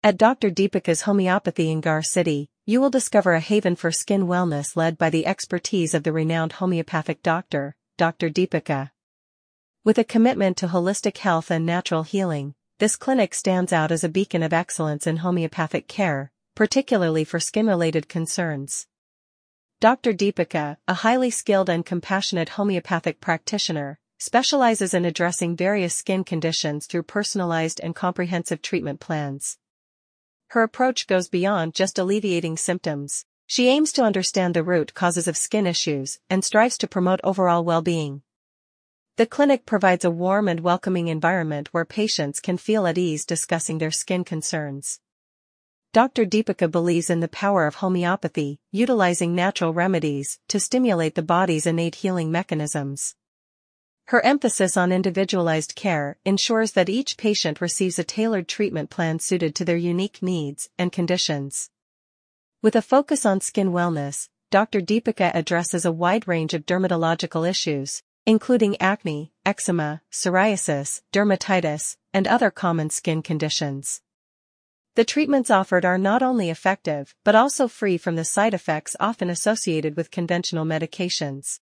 At Dr. Deepika's Homeopathy in Gar City, you will discover a haven for skin wellness led by the expertise of the renowned homeopathic doctor, Dr. Deepika. With a commitment to holistic health and natural healing, this clinic stands out as a beacon of excellence in homeopathic care, particularly for skin-related concerns. Dr. Deepika, a highly skilled and compassionate homeopathic practitioner, specializes in addressing various skin conditions through personalized and comprehensive treatment plans. Her approach goes beyond just alleviating symptoms. She aims to understand the root causes of skin issues and strives to promote overall well-being. The clinic provides a warm and welcoming environment where patients can feel at ease discussing their skin concerns. Dr. Deepika believes in the power of homeopathy, utilizing natural remedies to stimulate the body's innate healing mechanisms. Her emphasis on individualized care ensures that each patient receives a tailored treatment plan suited to their unique needs and conditions. With a focus on skin wellness, Dr. Deepika addresses a wide range of dermatological issues, including acne, eczema, psoriasis, dermatitis, and other common skin conditions. The treatments offered are not only effective but also free from the side effects often associated with conventional medications.